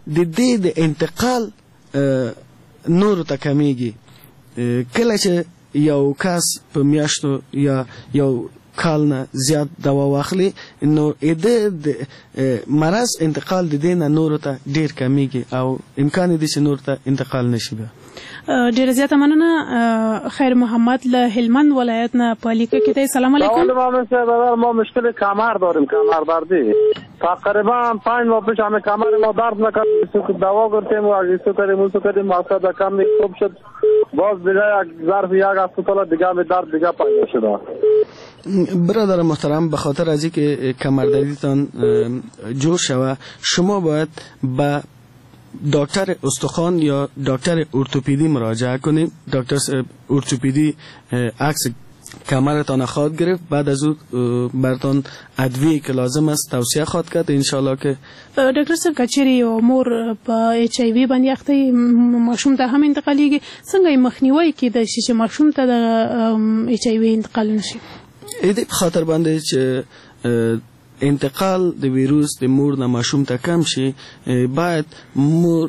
د دې د انتقال نورو ته کمیږي. کله چې یو کس په میاشتو یا یو کال نه زیات دوا واخلي نو د مرض انتقال د دې نه نورو ته ډیر کمیږي او امکان دی چې نور ته انتقال نشي. ډیره زیاته مننه. خیر محمد له هلمند ولایت نه په لیکه کې دی. سلام علیکم. ما مشکل کمر داریم، کمر دردی تقریبا 5 ماه پیش همه کمر ما درد نکرد، دوا گرفتیم و اگریسو کردیم مقصد کم خوب شد، باز دیگه ظرف یک هفته دیگه به درد دیگه پیدا شده. برادر محترم، به خاطر از اینکه کمردردیتان جور شوه شما باید به دکتر استخوان یا دکتر ارتوپدی مراجعه کنید. دکتر ارتوپدی عکس کمرتان خواهد گرفت، بعد از او برتان ادویه که لازم است توصیه خواهد کرد انشالله. که دکتر صاحب کچری یو مور په ایچ ای وی باندې اخته ماشوم ته هم انتقالیږي، څنګه مخنیوي کیدای شي چې ماشوم ته د ایچ ای وی انتقال نشي؟ دې په خاطر باندې چې انتقال د ویروس د مور نه ماشوم ته کم شي، باید مور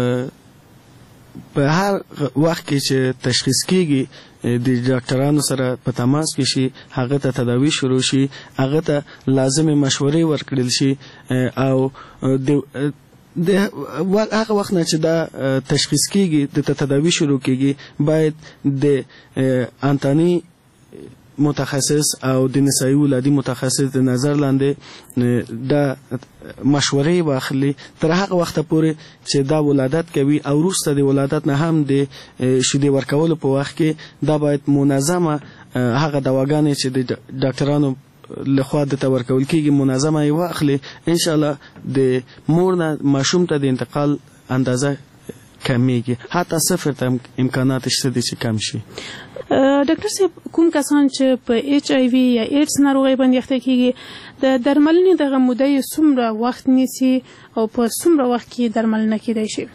په هر وخت کې چې تشخیص کیږي د ډاکټرانو سره په تماس کې شي، هغه ته تداوی شروع شي، هغه ته لازمه مشورې ورکړل شي او د هغه وخت نه چې دا تشخیص کیږي د تداوی شروع کیږي، باید د انتانی متخصص او د نسایي ولادي متخصص د نظر لاندې د مشورې واخلي تر هغه وخت پورې چې دا ولادت کوي او وروسته د ولادت نه هم د شیدې ورکولو په وخت کې دا باید منظمه هغه دواګانې چې د ډاکټرانو لخوا د ورکول کېږي منظمه یې واخلي. انشاءالله د مور نه ماشوم ته د انتقال اندازه کمیږي، حتی صفر ته امکانات شته دي چې کم شي. ډاکټر صاحب، کوم کسان چې په ایچ ای وی یا ایډز ناروغۍ باندې اخته کیږي د درملنې دغه موده یې څومره وخت نیسي او په څومره وخت کې درملنه کیدای شي؟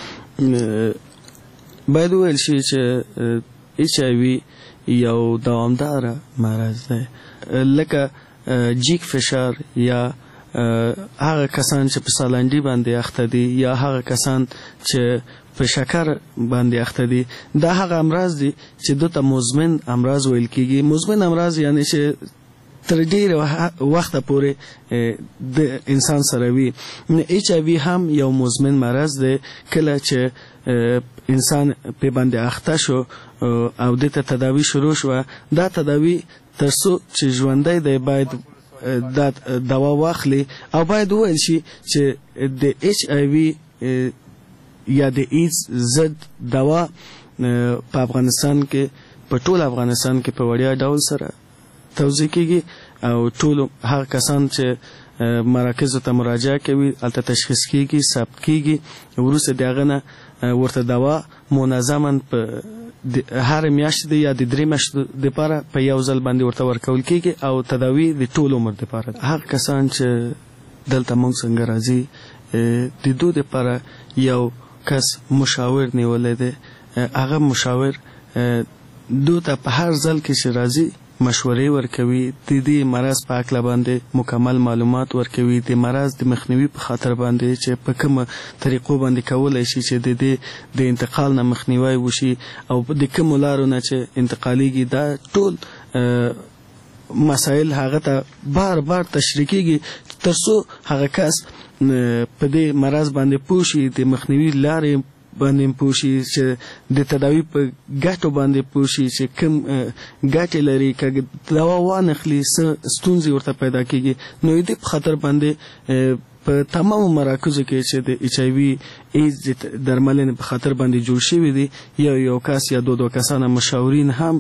باید وویل شي چې ایچ ای وی یو دوامداره مرض دی، لکه جیک فشار یا هغه کسان چې په سالنډي باندې اخته دي یا هغه کسان چې په شکر باندې اخته دي، دا هغه امراض دي چې دوی ته مزمن امراض ویل کیږي. مزمن امراض یعنی چې تر ډیر وخت پورې د انسان سره وي. ایچ ای وی هم یو مزمن مرض دی، کله چې انسان په باندې اخته شو او د تداوی شروع شو، دا تداوی تر څو چې ژوندی دی باید دا دوا واخلي او باید وویل شي چې د ایچ ای وی یا د ایډز ضد دوا په افغانستان کې په ټول افغانستان کې په وړیا ډول سره توزیع کیږي او ټول هغه کسان چې مراکزو ته مراجعه کوي هلته تشخیص کیږي، ثبت کیږي، وروسته د هغه نه ورته دوا منظما په هر میاشت یا د 3 میاشتو دپاره په یو ځل باندې ورته ورکول کیږي او تداوی د ټول عمر دپاره. هغه کسان چې دلته موږ څنګه راځي د دوی دپاره یو کس مشاور نیولې دی، هغه مشاور دوی ته په هر ځل کې چې راځي مشورې ورکوي، د دې مرض په هکله باندې مکمل معلومات ورکوي، د مرض د مخنیوي په خاطر باندې چې په کومه طریقو باندې کولی شي چې د دې د انتقال نه مخنیوی وشي او د کومو لارو نه چې انتقالیږي. دا ټول مسایل هغه ته بار بار تشریح کیږي تر څو هغه کس په دې مرض باندې پوه شي، د مخنیوي لارې باندې پوه شي، چې د تداوی په ګټو باندې پوه شي چې کوم ګټې لري، که دوا وانخلي څه ستونزې ورته پیدا کیږي. نو دې په خاطر باندې په تمامو مراکزو کې چې د ایچ ای وی ایډز درملنې په خاطر باندې جوړ شوي دي، یو کس یا دو کسانه مشاورین هم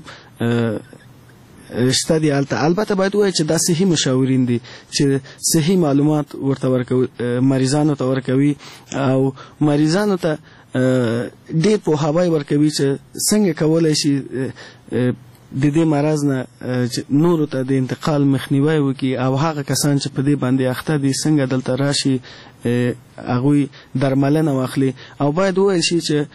شته دي هلته. البته باید ووایي چې دا صحي مشاورین دي چې صحي معلومات ورته ورکوي، مریضانو ته ورکوي او مریضانو ته ډېر پوهاوی ورکوي چې څنګه کولی شي د دې مرض نه نورو ته د انتقال مخنیوی وکړي او هغه کسان چې په دې باندې اخته دي څنګه دلته راشي هغوی درملنه واخلي. او باید وویل شي چې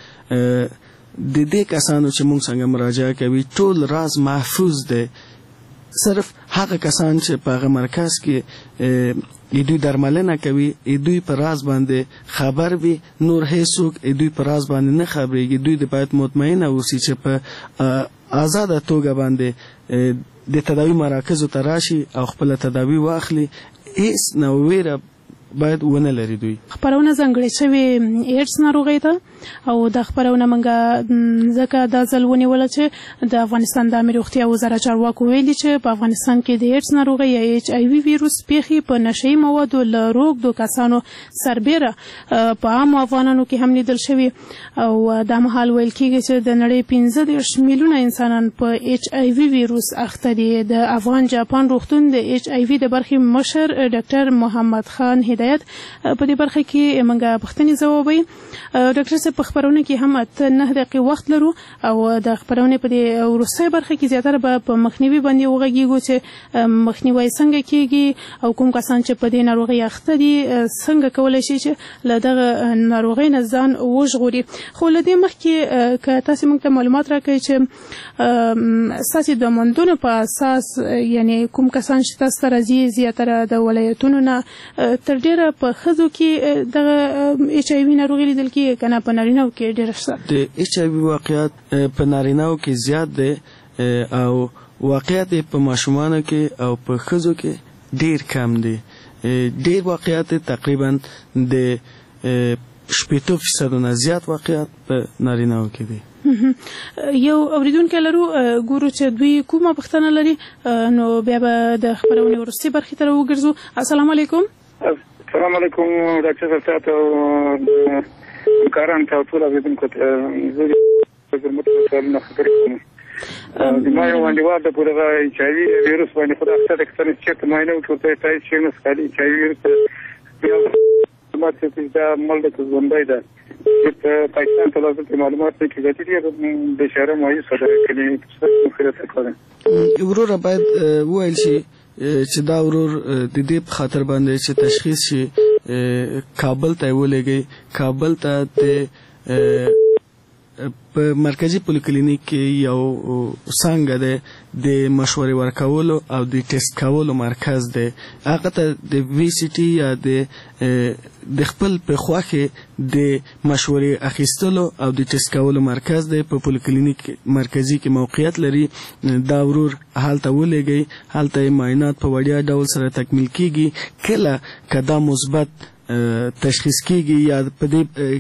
د دې کسانو چې موږ څنګه مراجعه کوي ټول راز محفوظ دی، صرف هغه کسان چې په هغه مرکز کې دوی درملنه کوي دوی په راز باندې خبر وي نور هیڅوک دوی په راز باندې نه خبرېږي دوی د باید مطمئنه اوسي چې په آزاده توګه باندې د تداوی مراکزو ته راشي او خپل تداوی واخلي هیڅ نو ویره باید ونه لري. دوی خبرونه ځانګړې شوې ایډز ناروغۍ ته او د خبرونه منګه ځکه دا ځل ونیوله چې د افغانستان د عامه روغتیا وزارت چارواکو ویلي چې په افغانستان کې د ایډز ناروغۍ یا ایچ آی وي ویروس پیښې په نشهیي موادو له روږدو کسانو سربیره په عامو افغانانو کې هم لیدل شوي او دا مهال ویل کېږي چې د نړۍ 15 میلیونه انسانان په ایچ آی وي ویروس اخته دي. د افغان جاپان روغتون د ایچ آی وي د برخې مشر ډاکټر محمد خان هدایت په دې برخه کې موږ پوښتنې ځوابوي. ډاکټر صاحب په خبرونه کې هم 9 دقیقې وخت لرو او د خبرونه په دې وروستۍ برخه کې زیاتره به په مخنیوي باندې وغږیږو چې مخنیوي څنګه کیږي او کوم کسان چې په دې ناروغي اخته دي څنګه کولای شي چې له دغه ناروغۍ نه ځان وژغوري. خو له دې مخکې که تاسو موږ ته معلومات راکړئ چې اساسي د موندونو په اساس یعنی کوم کسان چې تاسو ته راځي زیاتره د ولایتونو نه تر ډیره په ښځو کې دغه ایچ آی وي ناروغي لیدل کېږي که نه په نارینه‌و کې ډېره شته؟ د ایچ آی وي واقعیت په نارینه‌و کې زیات دی او واقعیت په ماشومانو کې او په ښځو کې ډېر کم دی. ډېر واقعیت تقریبا د 80% نه زیات واقعیت په نارینه‌و کې دی. یو اوریدونکی لرو ګورو چې دوی کومه پوښتنه لري نو بیا به د خبرونې وروستۍ برخې ته راوګرځو. السلام علیکم. السلام علیکم ډاکټر صاحب تاسو کاران ته ټول اوریدونکو ته زه د متخصصانو خبرې کوم. د ما یو انډیوال د پوره ایچ آی وي ویروس باندې خو د اکثر اکثر چې ماینه وکړه ته چې نو سکالي ایچ آی وي ویروس ما چې دا ملت زوندای ده چې پاکستان ته لازم معلومات کې غوښتي د شهر مایوس ده کله چې خبره کوي ورور باید وایي چې دا ورور د دې په خاطر باندې چې تشخیص شي کابل ته ولېږي. کابل ته د په مرکزی پولیکلینیک کې یو څنګه ده د مشورې ورکولو او د ټیسټ کولو مرکز ده. هغه ته د وی سی ټي یا د خپل په خواخې د مشورې اخیستلو او د ټیسټ کولو مرکز ده په پولیکلینیک مرکزی کې موقعیت لري. دا ورور هلته ولېږي هلته معاینات په وړیا ډول سره تکمیل کیږي. کله که دا مثبت تشخیص کیږي یا په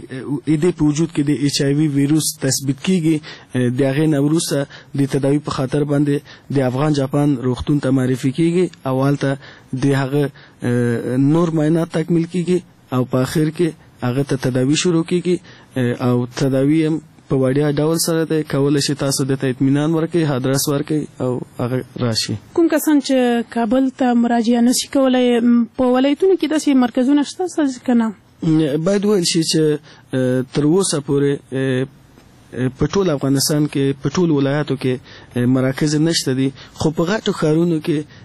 دې په وجود کې د ایچ آی وي ویروس تثبیت کیږي د هغې نه وروسته د تداوی په خاطر باندې د افغان جاپان روغتون ته معرفي کیږي او هلته د هغه نور معاینات تکمیل کیږي او په آخر کې هغه ته تداوی شروع کیږي او تداوی هم په وړیا ډول سره ده. کولی شي تاسو دته اطمینان ورکړئ ادرس ورکړئ او هغه راشي. کوم کسان چې کابل ته مراجعه نشي کولی په ولایتونو کې داسې مرکزونه شته که نه؟ باید ویل شي چې تر اوسه پورې په ټول افغانستان کې په ټول ولایاتو کې مراکز نشته دي خو په غټو ښارونو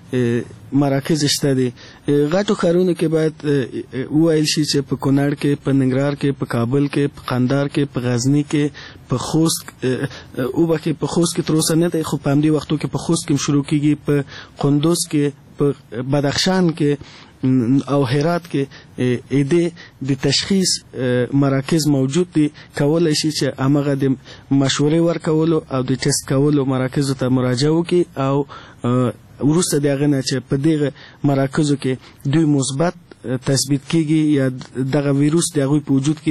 کې مراکز شته دي. غټو ښارونو کې باید وویل شي چې په کونړ کې په ننګرهار کې په کابل کې په قندهار کې په غزني کې په خوست په خوست کې تر اوسه نه دی خو په همدې وختو کې په خوست کې شروع کیږي په قندوز کې په بدخشان کې او هرات کې د تشخیص مراکز موجود دي. کولای شي چې هغه د مشورې ورکولو او د ټیسټ کولو مراکزو ته مراجعه وکړي او وروسته د هغه نه چې په دغه مراکزو کې دوی مثبت تثبیت کیږي یا دغه ویروس د هغوی په وجود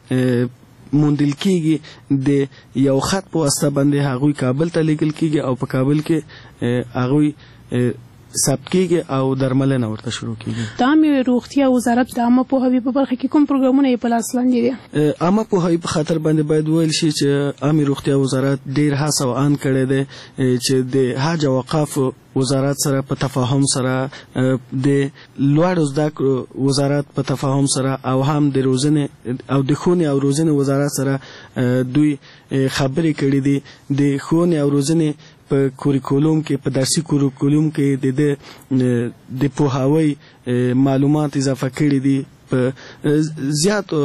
کې موندل کیږي د یو خط په واسطه باندې هغوی کابل ته لیږل کیږي او په کابل کې هغوی ثبت کیږي او درملنه ورته شروع کیږي. د عامه روغتیا وزارت د عامه پوهاوي په برخه کې کوم پروګرامونه یې په لاس لاندې دي؟ عامه پوهاوي په خاطر باندې باید ویل شي چې عامه روغتیا وزارت ډیر هڅه او ان کړې ده چې د حج او اوقاف وزارت سره په تفاهم سره د لوړو زده کړو وزارت په تفاهم سره او هم د روزنې او د ښوونې او روزنې وزارت سره دوی خبرې کړې دي. د ښوونې او روزنې په کوریکولوم کې په درسي کوریکولوم کې د پوهاوی معلومات اضافه کړي دي. په زیاتو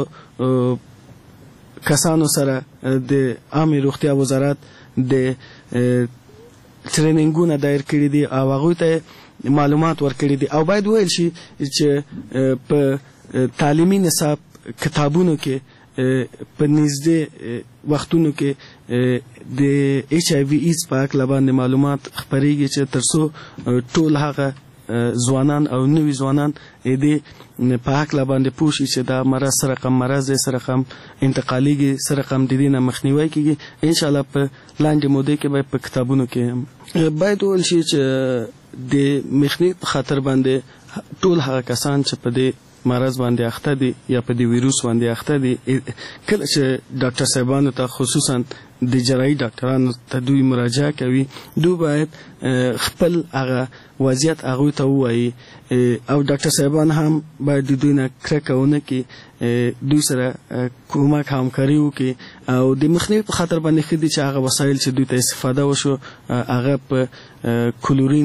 کسانو سره د عامه روغتیا وزارت د ټریننګونه دایر کړي دي او هغوی ته معلومات ورکړي دي او باید ویل شي چې په تعلیمي نصاب کتابونو کې په نږدې وختونو کې د ایچ آی وی ایډز په اړه باندې معلومات خپرېږي چې ترڅو ټول هغه ځوانان او نوي ځوانان دې په اړه باندې پوه شي چې دا مرض سره کم مرض سره کم انتقالېږي سره کم د دې نه مخنیوی کېږي. انشاءالله په لاندې مودې کې به په کتابونو کې باید وویل شي چې د مخنیوي په خاطر باندې ټول هغه کسان چې په دې مرض باندې اخته دي یا په دې ویروس باندې اخته دي کله چې ډاکټر صاحبانو ته خصوصا د جراحي ډاکټرانو ته دوی مراجعه کوي دوی باید خپل هغه وضعیت هغوی ته ووایي او ډاکټر صاحبان هم باید د دوی نه کرکه ونه کړي دوی سره کومک همکاري وکړي او د مخنیوي په خاطر باندې ښه دي چې هغه وسایل چې دوی ته استفاده وشو هغه په کلورین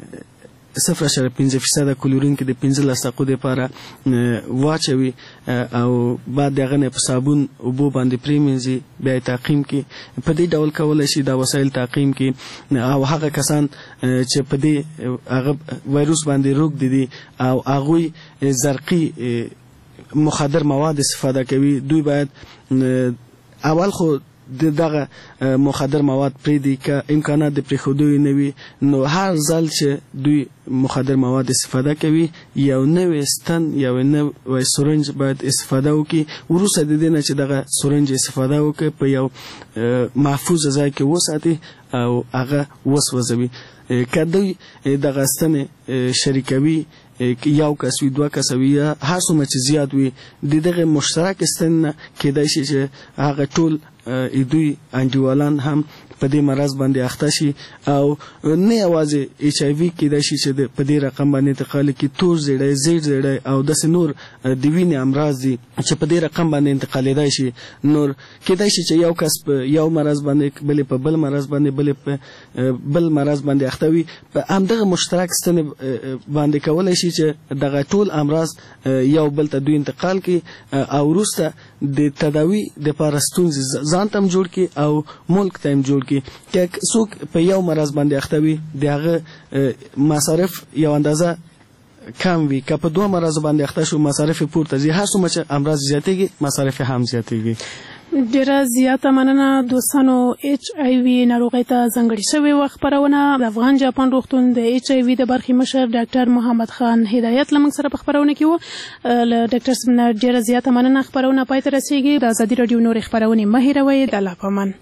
0.5% کلورین کې د 15 دقیقو لپاره واچوي او بعد دغه نه په صابون اوبو باندې پریمنځي بیا تعقیم کې په دې ډول کولای شي دا وسایل تعقیم کې او هغه کسان چې په دې هغه وایروس باندې روغ دي او هغه زرقي مخدر مواد استفاده کوي دوی باید اول خو دغه مخدر مواد پریدي که امکانات د پریښودو نه وي نو هر ځل چې دوی مخدر مواد استفاده کوي یو نوې ستن یو نوې سورنج باید استفاده وکړي وروسته د دې نه چې دغه سورنج استفاده وکړي په یو محفوظ ځای کې وساتي او هغه وسوځوي که دوی دغه ستنې شریکوي یو کس وي دوه کس وي یا هر څومره چې زیات وي د دغه مشترک ستن نه کېدای شي چې هغه ټول دوی انډیوالان هم په دې مرض باندې اخته شي او نه یوازې ایچ آی وی کېدای شي چې په دې رقم باندې انتقال کړي تور زیړی زیړ زیړی او داسې نور د وینې امراض دي چې په دې رقم باندې انتقالېدای شي نور کېدای شي چې یو کس په یو مرض باندې بلې په بل مرض باندې بلې په بل مرض باندې اخته وي په همدغه مشترک ستنې باندې کولی شي چې دغه ټول امراض یو بل ته دوی انتقال کړي او وروسته د تداوي دپاره ستونزې ځان ته هم جوړ کړي او ملک ته هم جوړ کړي که څوک په یو مرض باندې اخته وي د هغه مصارف یو اندازه کم وي که په دوه مرض باندې اخته شو مصارف پورته ځي هر څومره چې امراض زیاتېږي مصارف هم زیاتېږي. ډیره زیاته مننه دوستانو ایچ آی وی ناروغۍ ته ځانګړې شوې وه خپرونه د افغان جاپان روغتون د ایچ آی وی د برخې مشر ډاکټر محمد خان هدایت له موږ سره په خپرونه کې و له ډاکټر صاحب نه ډیره زیاته مننه خپرونه پای ته رسیږي د ازادي راډیو نورې خپرونې مه هېروئ د الله په امان.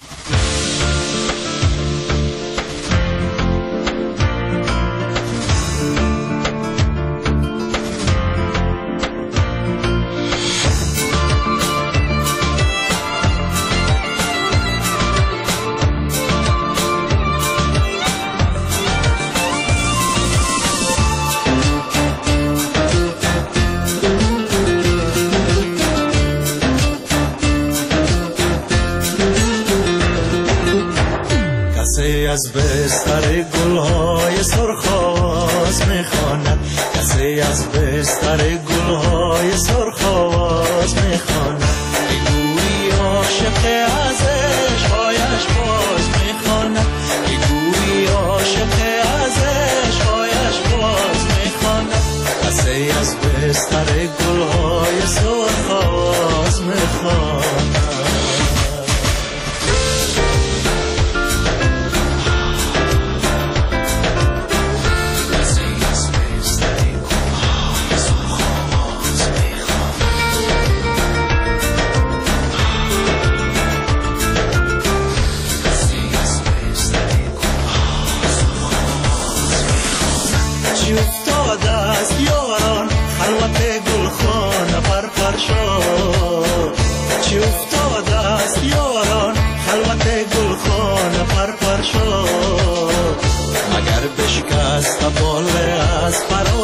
از بستر گلهای سرخ آواز میخواند کسی از بستر گلهای سرخ آواز میخواند بگویی عاشق از عشقهایش باز میخواند بگویی عاشق از عشقهایش باز میخواند کسی از بستر گلهای سرخ آواز میخواند. چی افتاده است یاران خلوت گلخانه پر پر شد مگر بشکست باله از فرا